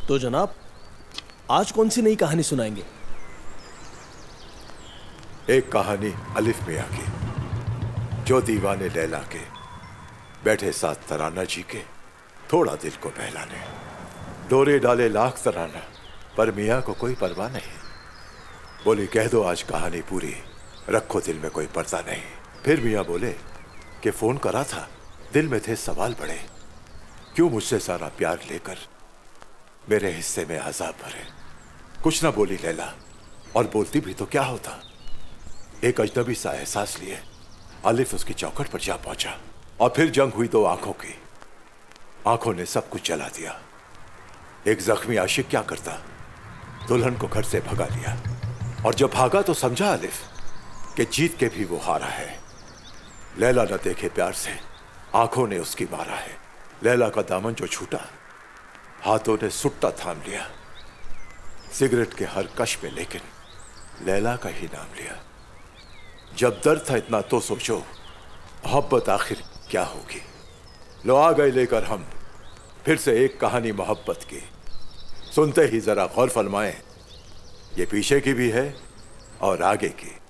तो जनाब, आज कौन सी नई कहानी सुनाएंगे? एक कहानी अलिफ मियां की, जो दीवाने लैला के बैठे साथ तराना जी के, थोड़ा दिल को बहलाने। डोरे डाले लाख तराना, पर मियां को कोई परवाह नहीं। बोली कह दो आज कहानी पूरी, रखो दिल में कोई पर्दा नहीं। फिर मियां बोले कि फोन करा था, दिल में थे सवाल बड़े, क्यों मुझसे सारा प्यार लेकर मेरे हिस्से में अजाब भरे। कुछ ना बोली लैला, और बोलती भी तो क्या होता। एक अजनबी सा एहसास लिए अलिफ उसकी चौखट पर जा पहुंचा, और फिर जंग हुई दो आंखों की। आंखों ने सब कुछ जला दिया। एक जख्मी आशिक क्या करता, दुल्हन को घर से भगा लिया, और जब भागा तो समझा अलिफ कि जीत के भी वो हारा है। लैला न देखे प्यार से, आंखों ने उसकी मारा है। लैला का दामन जो छूटा, हाथों ने सुट्टा थाम लिया। सिगरेट के हर कश में लेकिन लैला का ही नाम लिया। जब दर्द था इतना तो सोचो, मोहब्बत आखिर क्या होगी। लो आ गए लेकर हम फिर से एक कहानी मोहब्बत की। सुनते ही जरा गौर फरमाएं, ये पीछे की भी है और आगे की।